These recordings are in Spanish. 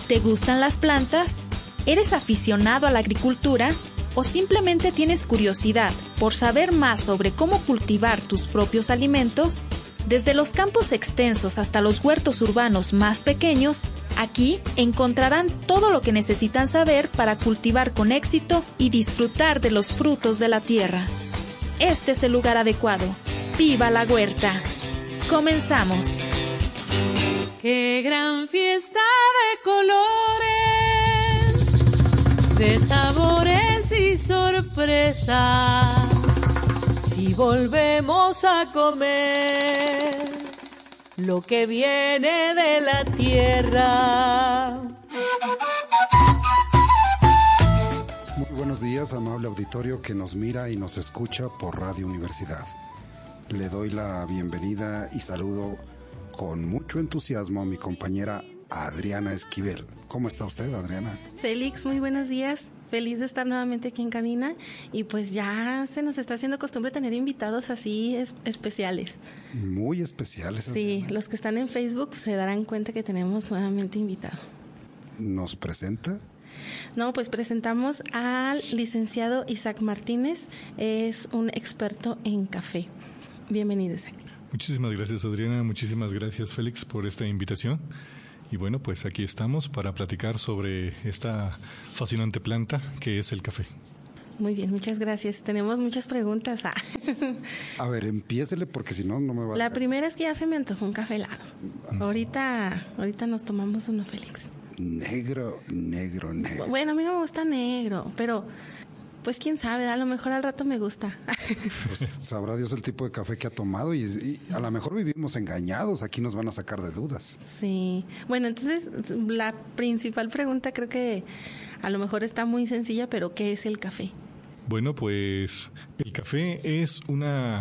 ¿Te gustan las plantas? ¿Eres aficionado a la agricultura? ¿O simplemente tienes curiosidad por saber más sobre cómo cultivar tus propios alimentos? Desde los campos extensos hasta los huertos urbanos más pequeños, aquí encontrarán todo lo que necesitan saber para cultivar con éxito y disfrutar de los frutos de la tierra. Este es el lugar adecuado. ¡Viva la huerta! ¡Comenzamos! ¡Qué gran fiesta de colores, de sabores y sorpresas! Si volvemos a comer lo que viene de la tierra. Muy buenos días, amable auditorio que nos mira y nos escucha por Radio Universidad. Le doy la bienvenida y saludo con mucho entusiasmo a mi compañera Adriana Esquivel. ¿Cómo está usted, Adriana? Félix, muy buenos días. Feliz de estar nuevamente aquí en cabina y pues ya se nos está haciendo costumbre tener invitados así especiales. Muy especiales. Sí, los que están en Facebook se darán cuenta que tenemos nuevamente invitado. ¿Nos presenta? No, pues presentamos al licenciado Isaac Martínez, es un experto en café. Bienvenido, Isaac. Muchísimas gracias, Adriana. Muchísimas gracias, Félix, por esta invitación. Y bueno, pues aquí estamos para platicar sobre esta fascinante planta que es el café. Muy bien, muchas gracias. Tenemos muchas preguntas. A ver, empiécele porque si no, no me va a... La primera es que ya se me antojó un café helado. Ahorita nos tomamos uno, Félix. Negro. Bueno, a mí no me gusta negro, pero... Pues quién sabe, a lo mejor al rato me gusta. Pues sabrá Dios el tipo de café que ha tomado y a lo mejor vivimos engañados, aquí nos van a sacar de dudas. Sí, bueno, entonces la principal pregunta creo que a lo mejor está muy sencilla, pero ¿qué es el café? Bueno, pues el café es una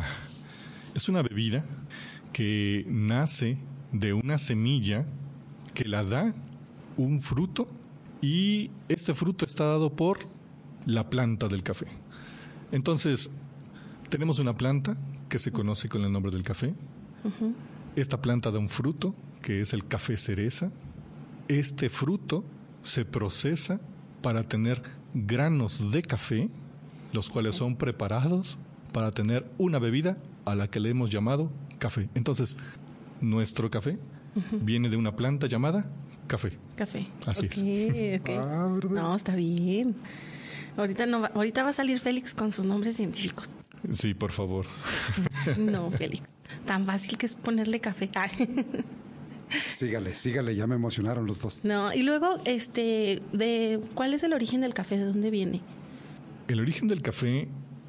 bebida que nace de una semilla que la da un fruto y este fruto está dado por la planta del café. Entonces, tenemos una planta que se conoce con el nombre del café. Uh-huh. Esta planta da un fruto que es el café cereza. Este fruto se procesa para tener granos de café, los cuales son preparados para tener una bebida a la que le hemos llamado café. Entonces, nuestro café viene de una planta llamada café. Café. Así es. Okay. ¿Verdad? No, está bien. Ahorita va a salir Félix con sus nombres científicos. Sí, por favor. No, Félix. Tan fácil que es ponerle café. Sígale, ya me emocionaron los dos. No, y luego, ¿cuál es el origen del café? ¿De dónde viene? El origen del café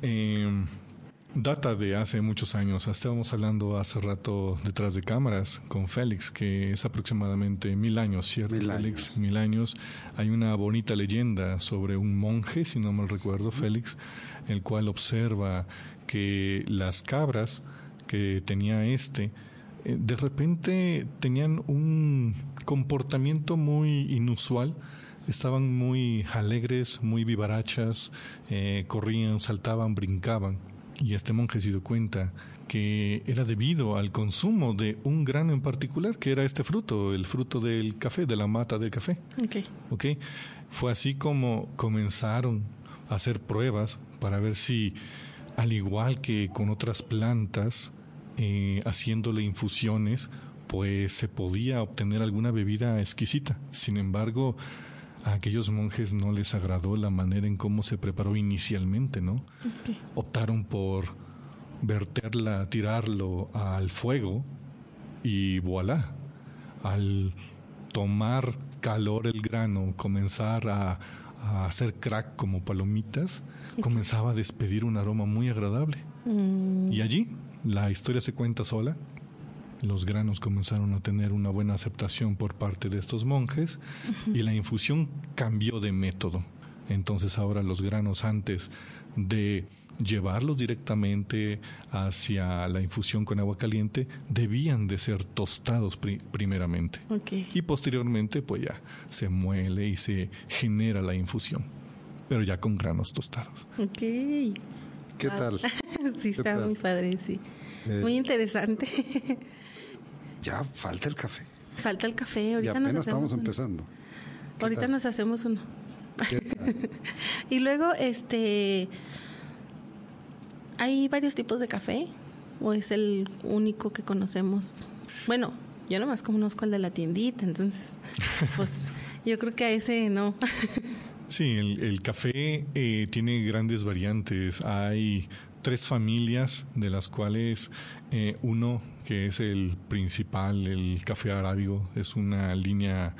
data de hace muchos años. Estábamos hablando hace rato detrás de cámaras con Félix, que es aproximadamente 1000 años, ¿cierto, Félix? 1000 años. Hay una bonita leyenda sobre un monje, si no mal recuerdo, Félix, el cual observa que las cabras que tenía de repente tenían un comportamiento muy inusual. Estaban muy alegres, muy vivarachas, corrían, saltaban, brincaban. Y este monje se dio cuenta que era debido al consumo de un grano en particular, que era este fruto, el fruto del café, de la mata del café. Okay. Fue así como comenzaron a hacer pruebas para ver si, al igual que con otras plantas, haciéndole infusiones, pues se podía obtener alguna bebida exquisita. Sin embargo, a aquellos monjes no les agradó la manera en cómo se preparó inicialmente, ¿no? Okay. Optaron por tirarlo al fuego y voilà. Al tomar calor el grano, comenzar a hacer crack como palomitas, comenzaba a despedir un aroma muy agradable. Y allí la historia se cuenta sola. Los granos comenzaron a tener una buena aceptación por parte de estos monjes y la infusión cambió de método. Entonces ahora los granos, antes de llevarlos directamente hacia la infusión con agua caliente, debían de ser tostados primeramente. Okay. Y posteriormente pues ya se muele y se genera la infusión, pero ya con granos tostados. Okay. ¿Qué tal? Sí, está muy padre, sí. Muy interesante. Ya falta el café. Falta el café. Ahorita y apenas nos estamos empezando. Ahorita nos hacemos uno. Y luego, ¿hay varios tipos de café? ¿O es el único que conocemos? Bueno, yo nomás conozco el de la tiendita, entonces, pues yo creo que a ese no. Sí, el café tiene grandes variantes. Hay 3 familias, de las cuales uno, que es el principal, el café arábigo, es una línea,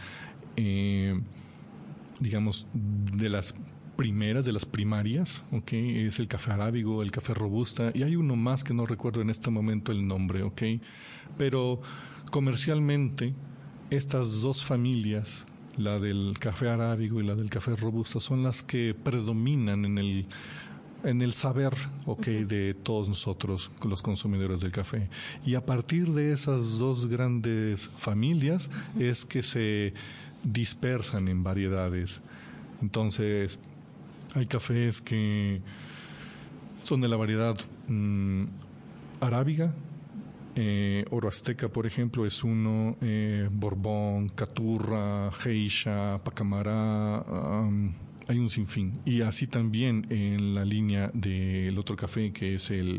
digamos, de las primeras, de las primarias, ¿okay? Es el café arábigo, el café robusta, y hay uno más que no recuerdo en este momento el nombre, ¿ok? Pero comercialmente, estas 2 familias, la del café arábigo y la del café robusta, son las que predominan en el saber, de todos nosotros, los consumidores del café. Y a partir de esas 2 grandes familias es que se dispersan en variedades. Entonces, hay cafés que son de la variedad arábiga. Oro Azteca, por ejemplo, es uno, Borbón, Caturra, Geisha, Pacamara, hay un sinfín. Y así también en la línea del otro café, que es el...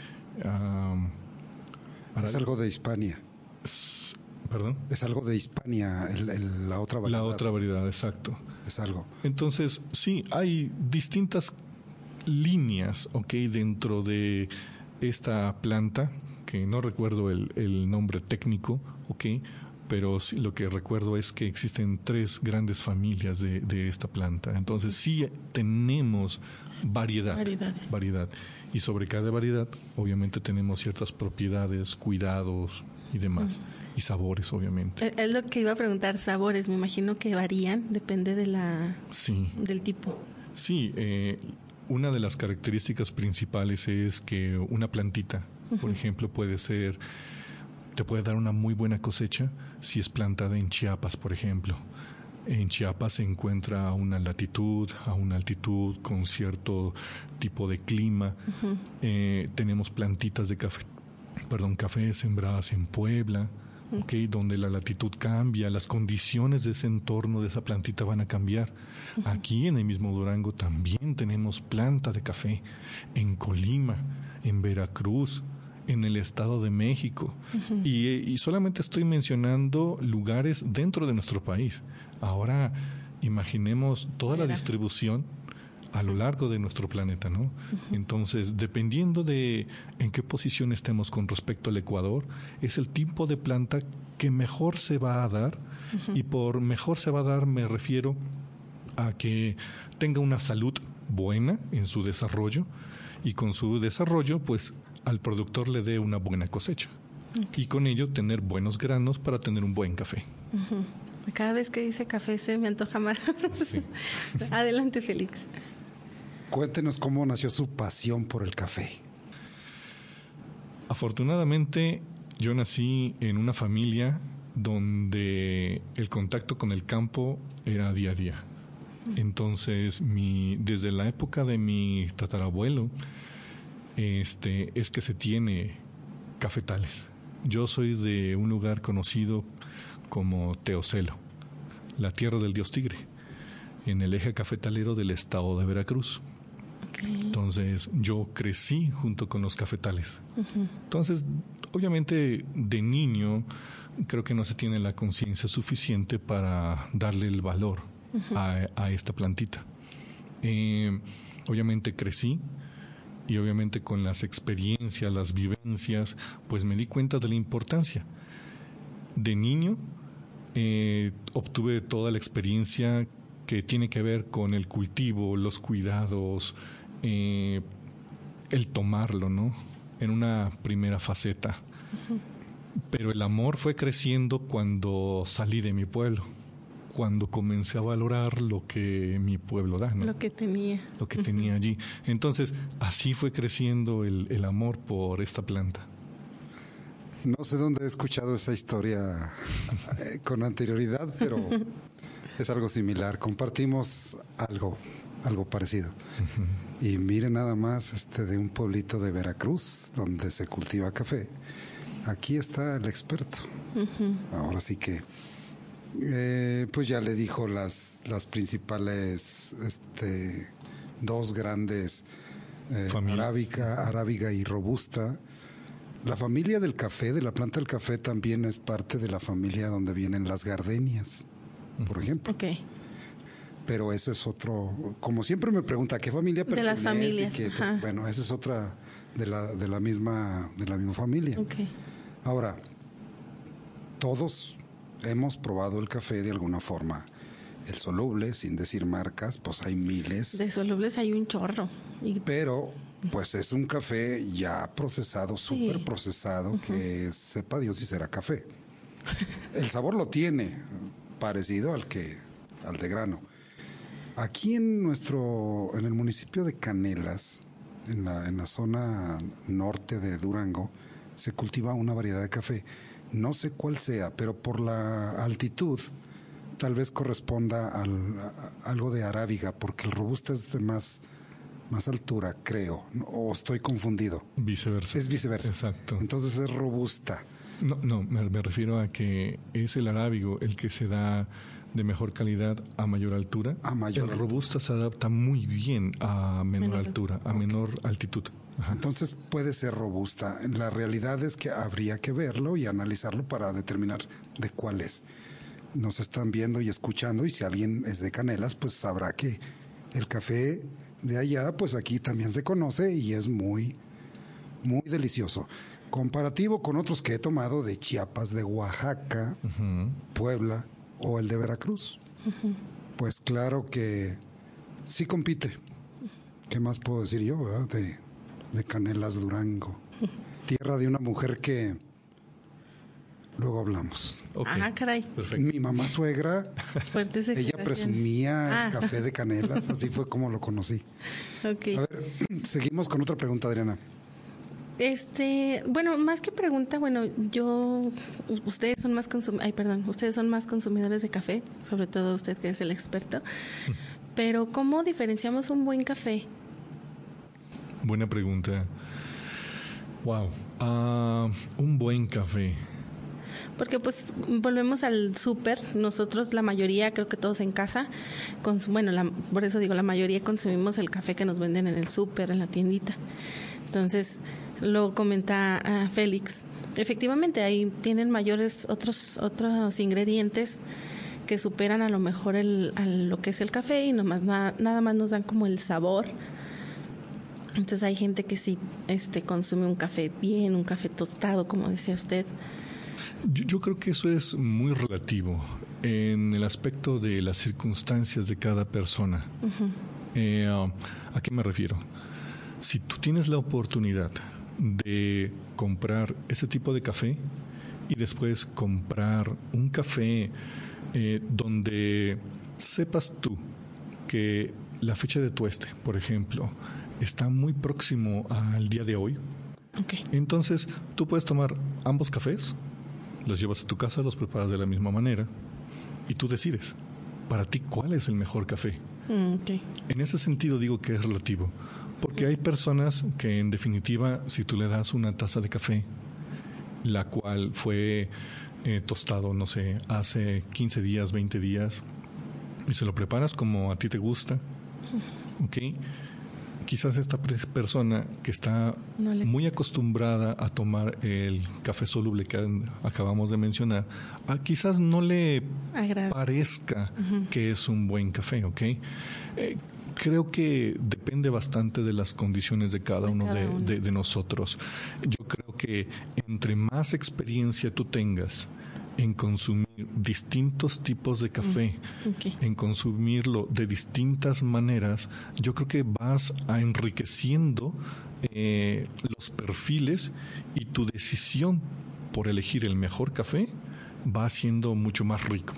es algo de Hispania. ¿Perdón? Es algo de Hispania, la otra variedad. La otra variedad, exacto. Es algo. Entonces, sí, hay distintas líneas, dentro de esta planta, que no recuerdo el nombre técnico, pero sí, lo que recuerdo es que existen 3 grandes familias de esta planta. Entonces sí tenemos variedad. Y sobre cada variedad, obviamente, tenemos ciertas propiedades, cuidados y demás. Y sabores, obviamente. Es lo que iba a preguntar, sabores. Me imagino que varían, depende de del tipo. Sí, una de las características principales es que una plantita, por ejemplo, te puede dar una muy buena cosecha si es plantada en Chiapas, por ejemplo. En Chiapas se encuentra a una latitud, a una altitud, con cierto tipo de clima. Tenemos plantitas de café sembradas en Puebla, donde la latitud cambia, las condiciones de ese entorno, de esa plantita, van a cambiar. Aquí en el mismo Durango también tenemos planta de café, en Colima, en Veracruz, en el Estado de México. Y solamente estoy mencionando lugares dentro de nuestro país. Ahora imaginemos toda la distribución a lo largo de nuestro planeta, ¿no? Entonces, dependiendo de en qué posición estemos con respecto al Ecuador, es el tipo de planta que mejor se va a dar. Y por mejor se va a dar me refiero a que tenga una salud buena en su desarrollo, y con su desarrollo, pues, al productor le dé una buena cosecha. Y con ello tener buenos granos para tener un buen café. Cada vez que dice café se me antoja más. Sí. Adelante, Félix. Cuéntenos cómo nació su pasión por el café. Afortunadamente, yo nací en una familia donde el contacto con el campo era día a día. Entonces, desde la época de mi tatarabuelo, es que se tiene cafetales. Yo soy de un lugar conocido como Teocelo, la tierra del dios tigre, en el eje cafetalero del estado de Veracruz. Entonces, yo crecí junto con los cafetales. Entonces, obviamente, de niño, creo que no se tiene la conciencia suficiente para darle el valor a esta plantita. Obviamente crecí, y obviamente con las experiencias, las vivencias, pues me di cuenta de la importancia. De niño obtuve toda la experiencia que tiene que ver con el cultivo, los cuidados, el tomarlo, ¿no? En una primera faceta. Pero el amor fue creciendo cuando salí de mi pueblo, cuando comencé a valorar lo que mi pueblo da, ¿no? Lo que tenía. Lo que tenía allí. Entonces, así fue creciendo el amor por esta planta. No sé dónde he escuchado esa historia con anterioridad, pero es algo similar. Compartimos algo parecido. Y miren nada más, de un pueblito de Veracruz, donde se cultiva café. Aquí está el experto. Ahora sí que Pues ya le dijo las principales, dos grandes, arábiga y robusta. La familia del café, de la planta del café, también es parte de la familia donde vienen las gardenias, por ejemplo. Okay. Pero ese es otro, como siempre me pregunta, ¿a qué familia pertenece? De las familias. Bueno, esa es otra de la misma familia. Okay. Ahora, todos hemos probado el café de alguna forma. El soluble, sin decir marcas, pues hay miles. De solubles hay un chorro. Pero, pues es un café ya procesado, súper procesado, que sepa Dios si será café. El sabor lo tiene, parecido al de grano. Aquí en el municipio de Canelas, en la zona norte de Durango, se cultiva una variedad de café. No sé cuál sea, pero por la altitud tal vez corresponda a algo de arábiga, porque el robusta es de más altura, creo, o estoy confundido. Viceversa. Es viceversa. Exacto. Entonces es robusta. No, me refiero a que es el arábigo el que se da de mejor calidad a mayor altura. El robusta se adapta muy bien a menor altura, a menor altitud. Ajá. Entonces puede ser robusta. La realidad es que habría que verlo y analizarlo para determinar de cuál es. Nos están viendo y escuchando, y si alguien es de Canelas, pues sabrá que el café de allá, pues aquí también se conoce y es muy, muy delicioso. Comparativo con otros que he tomado de Chiapas, de Oaxaca, Puebla o el de Veracruz, pues claro que sí compite. ¿Qué más puedo decir yo, verdad? De Canelas, Durango, tierra de una mujer que luego hablamos. Okay. Caray. Perfecto. Mi mamá suegra, ella presumía café de Canelas, así fue como lo conocí. Okay. A ver, seguimos con otra pregunta, Adriana. Bueno, más que pregunta, ustedes son más consumidores de café, sobre todo usted que es el experto. Pero ¿cómo diferenciamos un buen café? Buena pregunta. Wow. Un buen café. Porque pues volvemos al súper. Nosotros, la mayoría, creo que todos en casa, por eso digo, la mayoría consumimos el café que nos venden en el súper, en la tiendita. Entonces, lo comenta Félix. Efectivamente, ahí tienen mayores otros ingredientes que superan a lo mejor lo que es el café, y nada más nos dan como el sabor. Entonces hay gente que sí consume un café bien, un café tostado, como decía usted. Yo creo que eso es muy relativo en el aspecto de las circunstancias de cada persona. ¿A qué me refiero? Si tú tienes la oportunidad de comprar ese tipo de café y después comprar un café donde sepas tú que la fecha de tueste, por ejemplo, está muy próximo al día de hoy, entonces tú puedes tomar ambos cafés, los llevas a tu casa, los preparas de la misma manera y tú decides para ti cuál es el mejor café. En ese sentido digo que es relativo, porque hay personas que en definitiva, si tú le das una taza de café, la cual fue tostado, no sé, hace 15 días, 20 días, y se lo preparas como a ti te gusta, quizás esta persona que está muy acostumbrada a tomar el café soluble que acabamos de mencionar, quizás no le parezca que es un buen café, creo que depende bastante de las condiciones de cada uno de nosotros. Yo creo que entre más experiencia tú tengas en consumir distintos tipos de café, en consumirlo de distintas maneras, yo creo que vas enriqueciendo los perfiles, y tu decisión por elegir el mejor café va siendo mucho más rico.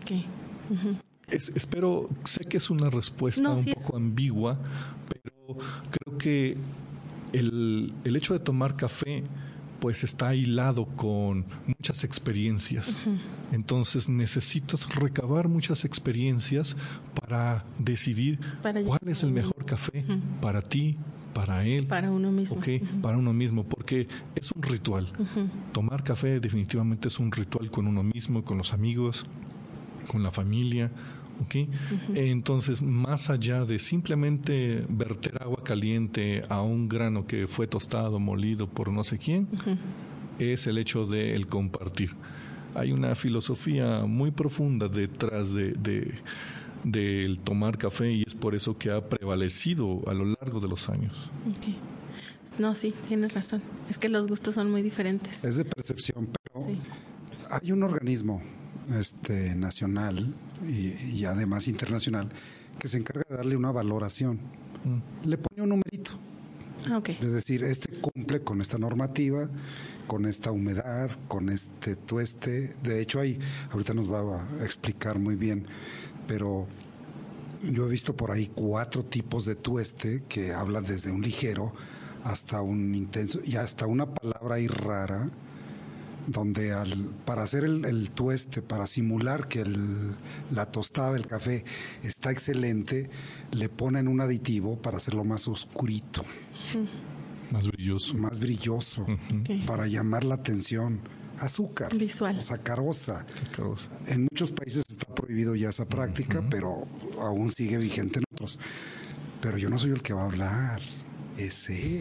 Sé que es una respuesta un poco ambigua, pero creo que el hecho de tomar café pues está hilado con muchas experiencias. Entonces necesitas recabar muchas experiencias para decidir cuál es el mejor café para ti, para él, para uno mismo. Para uno mismo, porque es un ritual. Tomar café definitivamente es un ritual con uno mismo, con los amigos. con la familia. ¿Okay? Entonces, más allá de simplemente verter agua caliente a un grano que fue tostado, molido por no sé quién, es el hecho de el compartir. Hay una filosofía muy profunda detrás del tomar café, y es por eso que ha prevalecido a lo largo de los años. Okay. No, sí, tienes razón. Es que los gustos son muy diferentes. Es de percepción, pero sí. Hay un organismo nacional y además internacional que se encarga de darle una valoración. Le pone un numerito. Okay. Es decir, cumple con esta normativa, con esta humedad, con este tueste. De hecho, ahorita nos va a explicar muy bien, pero yo he visto por ahí 4 tipos de tueste que hablan desde un ligero hasta un intenso y hasta una palabra ahí rara, donde para hacer el tueste, para simular que la tostada del café está excelente, le ponen un aditivo para hacerlo más oscurito. Más brilloso. Okay. Para llamar la atención. Azúcar. Visual. Sacarosa. En muchos países está prohibido ya esa práctica, pero aún sigue vigente en otros. Pero yo no soy el que va a hablar. Es él.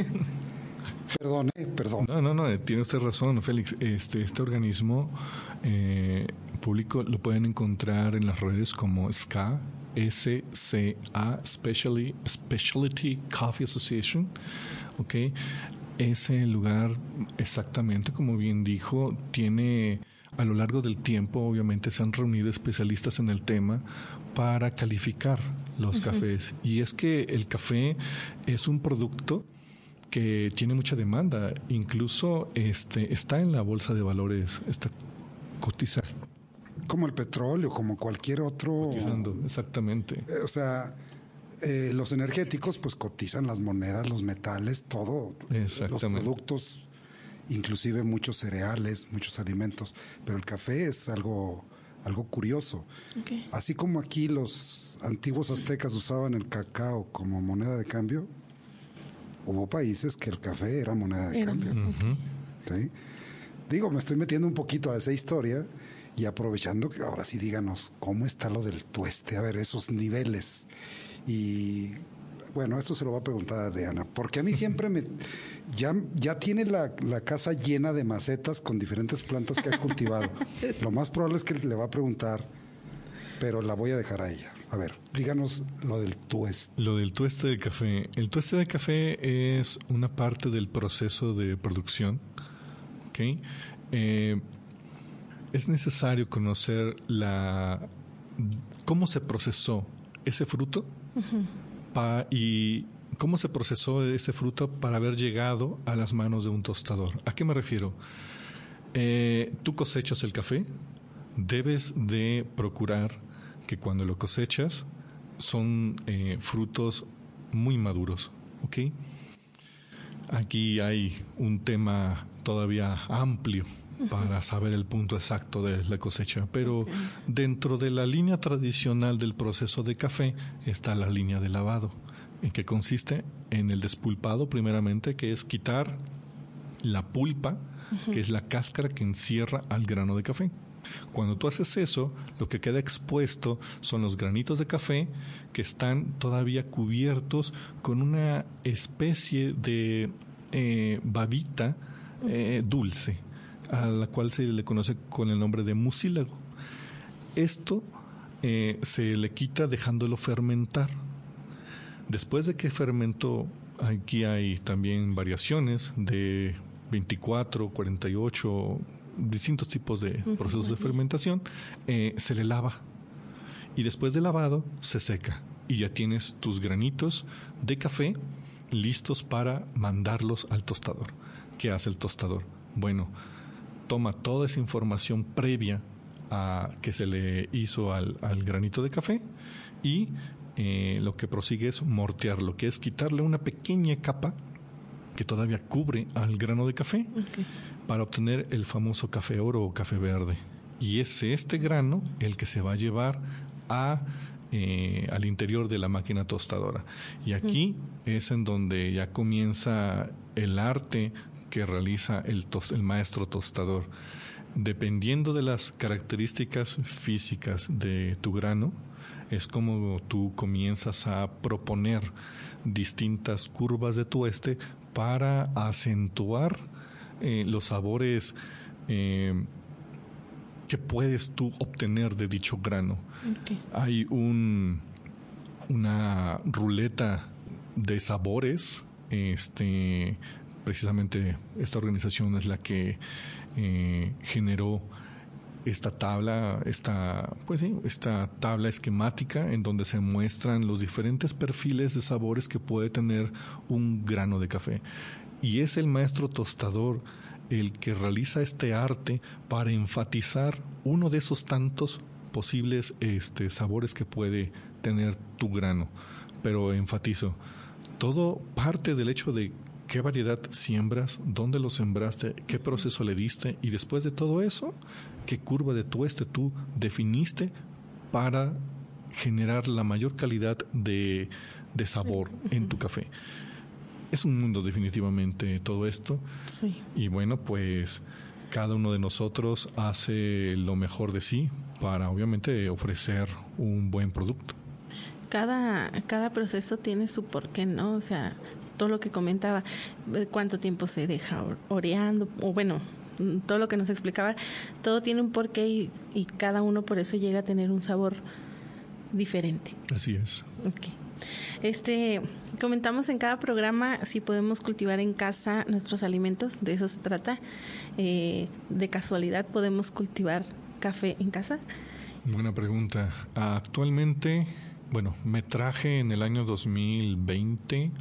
Perdón. No, tiene usted razón, Félix. Este organismo público lo pueden encontrar en las redes como SCA, Specialty Coffee Association. Okay. Ese lugar, exactamente como bien dijo, tiene a lo largo del tiempo, obviamente se han reunido especialistas en el tema para calificar los cafés. Y es que el café es un producto que tiene mucha demanda, incluso está en la bolsa de valores, está cotizando. Como el petróleo, como cualquier otro. Cotizando, exactamente. Los energéticos pues cotizan las monedas, los metales, todo. Los productos, inclusive muchos cereales, muchos alimentos. Pero el café es algo curioso. Okay. Así como aquí los antiguos aztecas usaban el cacao como moneda de cambio, hubo países que el café era moneda de cambio. ¿Sí? Digo, me estoy metiendo un poquito a esa historia y aprovechando que ahora sí díganos cómo está lo del tueste, a ver, esos niveles. Y bueno, esto se lo voy a preguntar a Diana, porque a mí siempre ya tiene la casa llena de macetas con diferentes plantas que ha cultivado. Lo más probable es que le va a preguntar, pero la voy a dejar a ella. A ver, díganos lo del tueste. Lo del tueste de café. El tueste de café es una parte del proceso de producción. ¿Okay? Es necesario conocer cómo se procesó ese fruto y cómo se procesó ese fruto para haber llegado a las manos de un tostador. ¿A qué me refiero? Tú cosechas el café, debes de procurar que cuando lo cosechas son frutos muy maduros, ¿ok? Aquí hay un tema todavía amplio para saber el punto exacto de la cosecha, pero dentro de la línea tradicional del proceso de café está la línea de lavado, en que consiste en el despulpado primeramente, que es quitar la pulpa, que es la cáscara que encierra al grano de café. Cuando tú haces eso, lo que queda expuesto son los granitos de café que están todavía cubiertos con una especie de babita dulce, a la cual se le conoce con el nombre de mucílago. Esto se le quita dejándolo fermentar. Después de que fermentó, aquí hay también variaciones de 24, 48, distintos tipos de procesos de fermentación. Se le lava y después de lavado se seca y ya tienes tus granitos de café listos para mandarlos al tostador. ¿Qué hace el tostador? Bueno, toma toda esa información previa a que se le hizo al granito de café y lo que prosigue es mortearlo, que es quitarle una pequeña capa que todavía cubre al grano de café para obtener el famoso café oro o café verde. Y es este grano el que se va a llevar al interior de la máquina tostadora. Y aquí es en donde ya comienza el arte que realiza el maestro tostador. dependiendo de las características físicas de tu grano, es como tú comienzas a proponer distintas curvas de tueste para acentuar los sabores que puedes tú obtener de dicho grano. Okay. Hay una ruleta de sabores. Precisamente esta organización es la que generó esta tabla esquemática en donde se muestran los diferentes perfiles de sabores que puede tener un grano de café. Y es el maestro tostador el que realiza este arte para enfatizar uno de esos tantos posibles sabores que puede tener tu grano. Pero enfatizo, todo parte del hecho de qué variedad siembras, dónde lo sembraste, qué proceso le diste, y después de todo eso, qué curva de tueste tú definiste para generar la mayor calidad de sabor en tu café. Es un mundo definitivamente todo esto. Sí. Y bueno, pues cada uno de nosotros hace lo mejor de sí para obviamente ofrecer un buen producto. Cada proceso tiene su porqué, ¿no? O sea, todo lo que comentaba, cuánto tiempo se deja oreando, o bueno, todo lo que nos explicaba, todo tiene un porqué y cada uno por eso llega a tener un sabor diferente. Así es. Okay. Comentamos en cada programa si podemos cultivar en casa nuestros alimentos, de eso se trata. ¿De casualidad podemos cultivar café en casa? Buena pregunta. Actualmente, bueno, me traje en el año 2021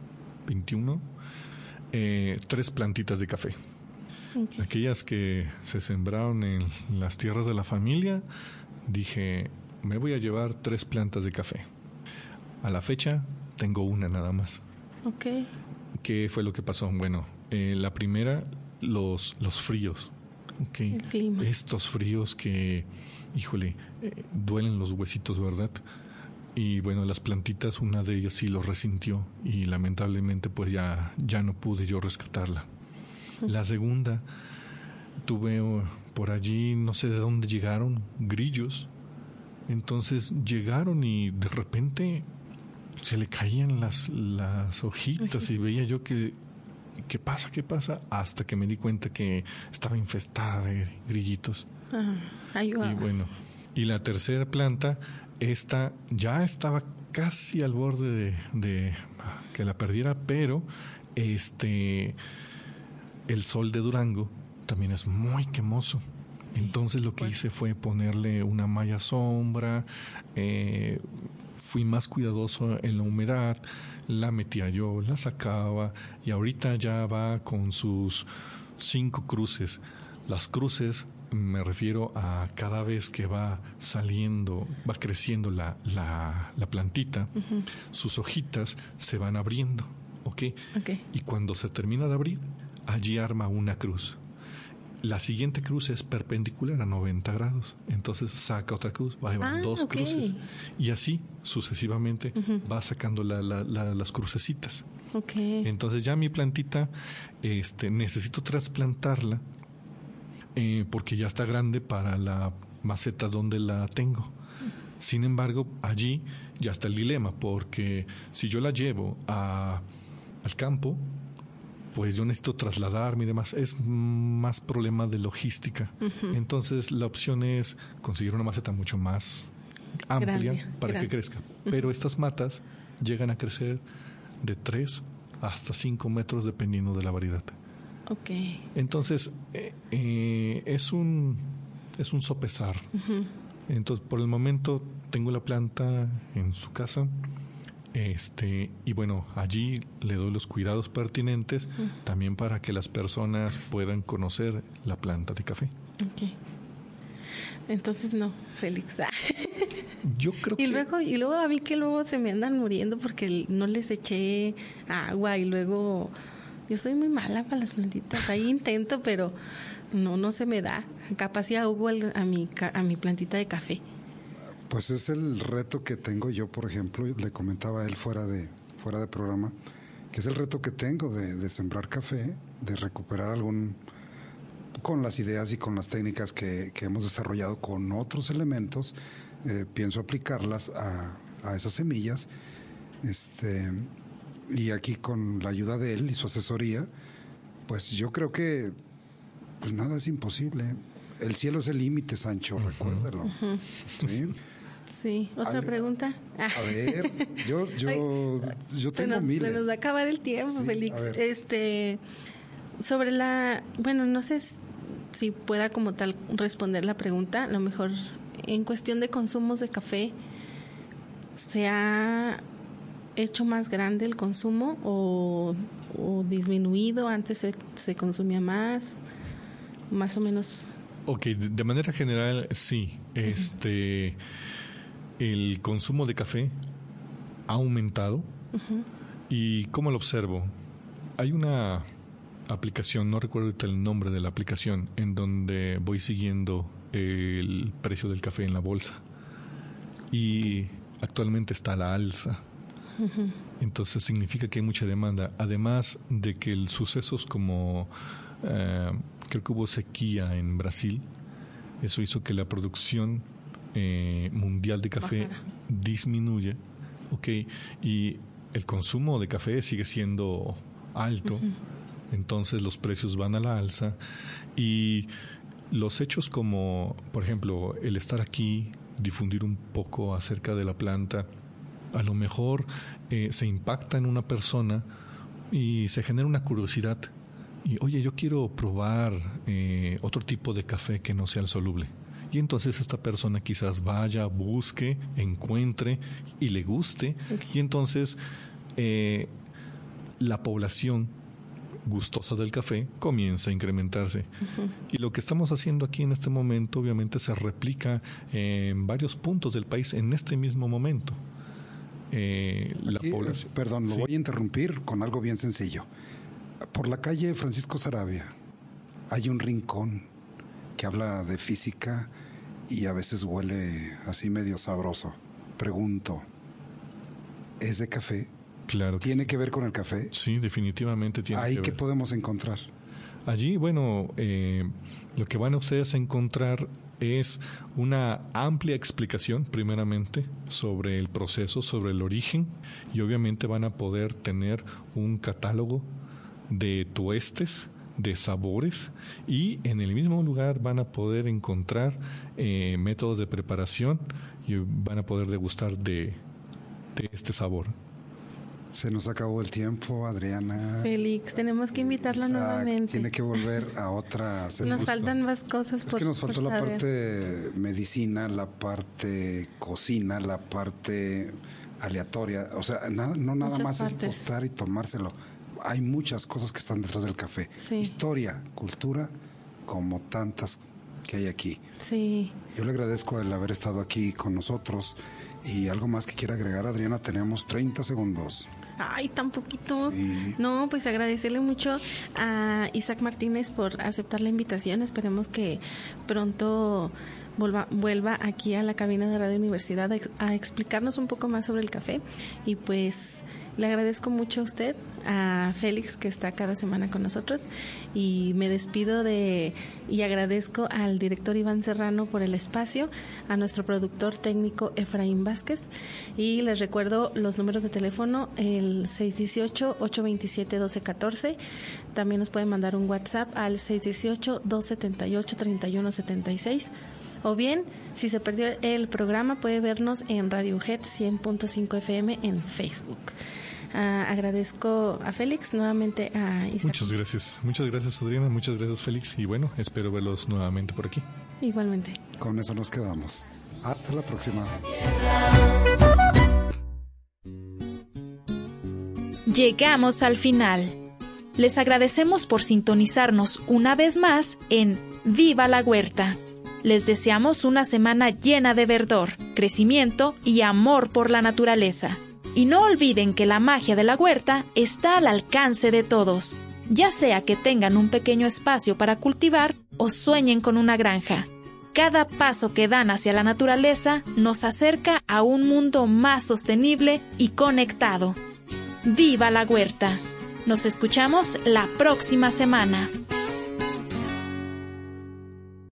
3 plantitas de café. Okay. Aquellas que se sembraron en las tierras de la familia, dije, me voy a llevar 3 plantas de café. A la fecha tengo una nada más. Okay. ¿Qué fue lo que pasó? Bueno, la primera, los fríos. Okay. El clima. Estos fríos que, híjole, duelen los huesitos, ¿verdad? Y bueno, las plantitas, una de ellas sí lo resintió y lamentablemente pues ya no pude yo rescatarla. La segunda, tuve por allí, no sé de dónde llegaron, grillos. Entonces llegaron y de repente se le caían las hojitas y veía yo que ¿qué pasa? Hasta que me di cuenta que estaba infestada de grillitos. Y bueno, y la tercera planta, esta ya estaba casi al borde de que la perdiera, pero el sol de Durango también es muy quemoso. Entonces lo que hice fue ponerle una malla sombra, fui más cuidadoso en la humedad, la metía yo, la sacaba y ahorita ya va con sus 5 cruces. Las cruces me refiero a cada vez que va saliendo, va creciendo la plantita, uh-huh. Sus hojitas se van abriendo, ¿ok? Y cuando se termina de abrir, allí arma una cruz. La siguiente cruz es perpendicular a 90 grados. Entonces saca otra cruz, van 2 cruces. Y así sucesivamente uh-huh. va sacando las crucecitas. Entonces ya mi plantita necesito trasplantarla porque ya está grande para la maceta donde la tengo. Sin embargo, allí ya está el dilema, porque si yo la llevo al campo, pues yo necesito trasladarme y demás. Es más problema de logística. Uh-huh. Entonces la opción es conseguir una maceta mucho más amplia para que crezca. Uh-huh. Pero estas matas llegan a crecer de 3 hasta 5 metros dependiendo de la variedad. Entonces es un sopesar. Uh-huh. Entonces por el momento tengo la planta en su casa. Y bueno, allí le doy los cuidados pertinentes también para que las personas puedan conocer la planta de café. Entonces no, Félix. Yo creo y luego a mí que luego se me andan muriendo porque no les eché agua y luego yo soy muy mala para las plantitas. Ahí intento, pero no se me da. Capaz si ahogo a mi plantita de café. Pues es el reto que tengo yo, por ejemplo, le comentaba a él fuera de programa, que es el reto que tengo de sembrar café, de recuperar con las ideas y con las técnicas que hemos desarrollado con otros elementos, pienso aplicarlas a esas semillas. Y aquí con la ayuda de él y su asesoría, pues yo creo que pues nada es imposible. El cielo es el límite, Sancho, recuérdalo. Sí, otra pregunta. A ver, yo tengo miles. Se nos va a acabar el tiempo, sí, Félix. Sobre bueno, no sé si pueda como tal responder la pregunta. A lo mejor en cuestión de consumos de café, ¿se ha hecho más grande el consumo o disminuido? Antes se consumía más o menos. Ok, de manera general sí. El consumo de café ha aumentado. ¿Y cómo lo observo? Hay una aplicación, no recuerdo ahorita el nombre de la aplicación, en donde voy siguiendo el precio del café en la bolsa. Y actualmente está a la alza. Entonces significa que hay mucha demanda. Además de que sucesos como creo que hubo sequía en Brasil, eso hizo que la producción mundial de café disminuye, y el consumo de café sigue siendo alto. Entonces los precios van a la alza, y los hechos como, por ejemplo, el estar aquí, difundir un poco acerca de la planta, a lo mejor se impacta en una persona y se genera una curiosidad. Y, oye, yo quiero probar otro tipo de café que no sea el soluble. Y entonces esta persona quizás vaya, busque, encuentre y le guste. Y entonces la población gustosa del café comienza a incrementarse. Y lo que estamos haciendo aquí en este momento obviamente se replica en varios puntos del país en este mismo momento. La población. Perdón, lo voy a interrumpir con algo bien sencillo. Por la calle Francisco Sarabia hay un rincón que habla de física y a veces huele así medio sabroso. Pregunto, ¿es de café? Claro. ¿Tiene que ver con el café? Sí, definitivamente tiene que ver. ¿Ahí qué podemos encontrar? Allí, bueno, lo que van a ustedes a encontrar es una amplia explicación, primeramente, sobre el proceso, sobre el origen, y obviamente van a poder tener un catálogo de tuestes, de sabores, y en el mismo lugar van a poder encontrar métodos de preparación y van a poder degustar de este sabor. Se nos acabó el tiempo, Adriana. Félix, tenemos que invitarla nuevamente. Tiene que volver a otra sesión. Nos faltan más cosas por saber. Es que nos faltó la parte medicina, la parte cocina, la parte aleatoria. O sea, no nada más es postar y tomárselo. Hay muchas cosas que están detrás del café. Sí. Historia, cultura, como tantas que hay aquí. Sí. Yo le agradezco el haber estado aquí con nosotros. Y algo más que quiera agregar, Adriana, tenemos 30 segundos. Ay, tan poquitos. Sí. No, pues agradecerle mucho a Isaac Martínez por aceptar la invitación. Esperemos que pronto vuelva aquí a la cabina de Radio Universidad a explicarnos un poco más sobre el café. Y pues le agradezco mucho a usted, a Félix, que está cada semana con nosotros, y me despido y agradezco al director Iván Serrano por el espacio, a nuestro productor técnico Efraín Vázquez, y les recuerdo los números de teléfono, el 618-827-1214, también nos pueden mandar un WhatsApp al 618-278-3176, o bien, si se perdió el programa, puede vernos en Radio UGED 100.5 FM en Facebook. Agradezco a Félix, nuevamente a Isaac. Muchas gracias Adriana, muchas gracias Félix, y bueno, espero verlos nuevamente por aquí. Igualmente. Con eso nos quedamos. Hasta la próxima. Llegamos al final. Les agradecemos por sintonizarnos una vez más en Viva la Huerta. Les deseamos una semana llena de verdor, crecimiento y amor por la naturaleza. Y no olviden que la magia de la huerta está al alcance de todos, ya sea que tengan un pequeño espacio para cultivar o sueñen con una granja. Cada paso que dan hacia la naturaleza nos acerca a un mundo más sostenible y conectado. ¡Viva la huerta! Nos escuchamos la próxima semana.